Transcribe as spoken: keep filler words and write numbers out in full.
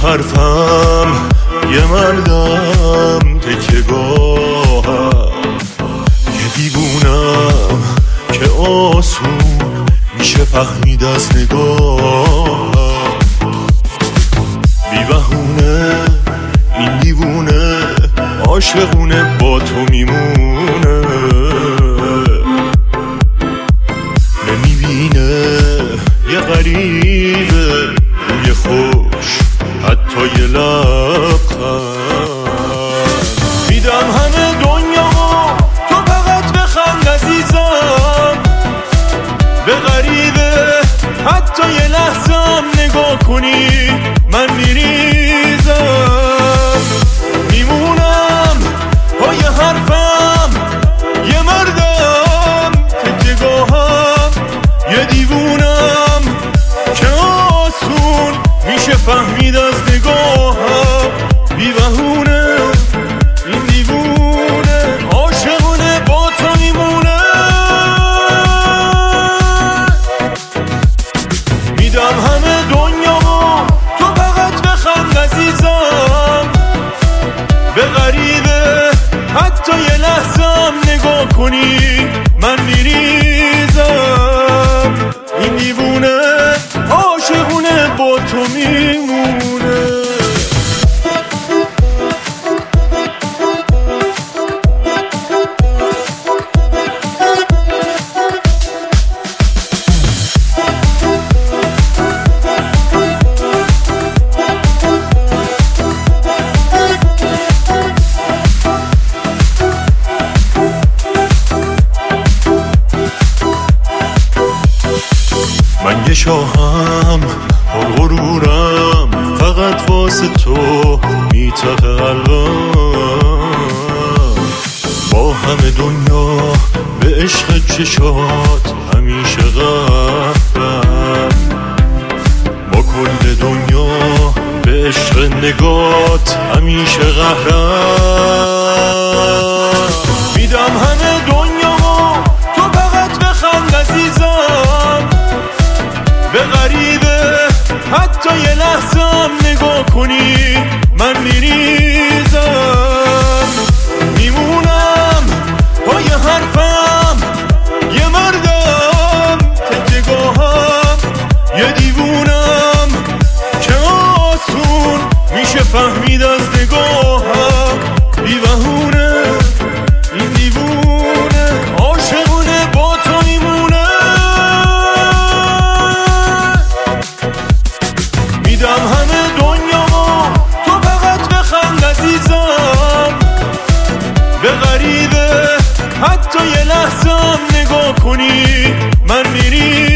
حرفم یه مردم تکیه‌گاهم، یه دیوونم که آسون میشه فهمید از نگاهم. بی بهونه این دیوونه عاشقونه با تو میمونه، نمیبینه یه غریبه روی خوش حتی یه لبخند. میدم همه دنیامو تو فقط بخند عزیزم، به غریبه حتی یه لحظم نگاه کنی من میریزم. میمونم پای حرفم یه مردم تکیه‌گاهم، یه دیوونم که آسون میشه فهمید از نگاهم. بی بهونه این دیوونه عاشقونه با تو میمونه. میدم همه دنیامو تو فقط بخند عزیزم، به غریبه حتی یه لحظم نگاه کنی من میریزم. این دیوونه عاشقونه با تو میمونه. من یه شاهم پرغرورم، فقط واسه تو میتقه قلبم. با همه دنیا به عشق چشات همیشه قهرم، با کل دنیا به عشق نگات همیشه قهرم. میدم همه دنیامو تو فقط بخند عزیزم، به غریبه حتی یه لحظم نگاه کنی من میریزم. میمونم پای حرفم یه مردم تکیه‌گاهم، یه دیوونم که آسون میشه فهمید از نگاهم. بی بهونه این دیوونه عاشقونه با تو میمونه. میدم همه دنیامو تو فقط بخند عزیزم، به غریبه حتی یه لحظم نگاه کنی من میری